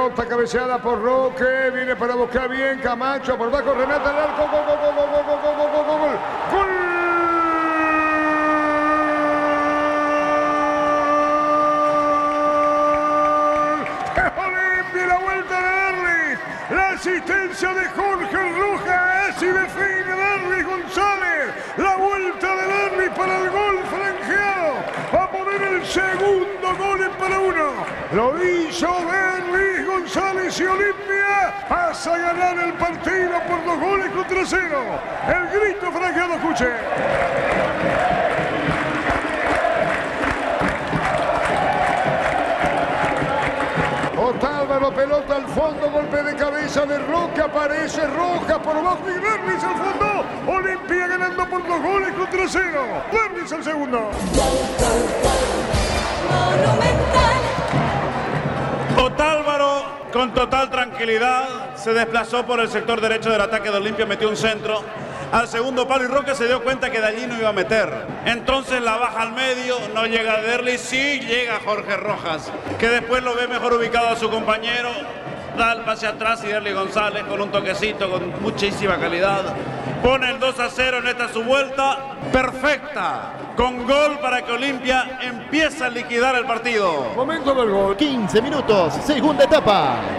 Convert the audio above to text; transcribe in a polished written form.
pelota cabeceada por Roque. Viene para buscar bien Camacho. Por bajo remata al arco. Gol, gol, gol, gol, gol, gol, gol, gol, gol, gol. ¡Gol! Olimpia, la vuelta de Derlis. La asistencia de Jorge Rojas y define Derlis González. La vuelta de Derlis para el gol franjeado. Va a poner el segundo gol en para uno. Lo hizo Derlis González y Olimpia pasa a ganar el partido por 2-0. El grito franjeado, escuche. Otálvaro, pelota al fondo, golpe de cabeza de Roca, aparece Rojas por abajo y Derlis al fondo. Olimpia ganando por 2-0. Derlis al segundo. Otálvaro con total tranquilidad se desplazó por el sector derecho del ataque de Olimpia, metió un centro al segundo palo y Roca se dio cuenta que de allí no iba a meter. Entonces la baja al medio, no llega Derlis, sí llega Jorge Rojas, que después lo ve mejor ubicado a su compañero. Da el pase atrás y Derlis González con un toquecito con muchísima calidad pone el 2-0 en esta su vuelta perfecta, con gol para que Olimpia empiece a liquidar el partido. Momento del gol. 15 minutos, segunda etapa.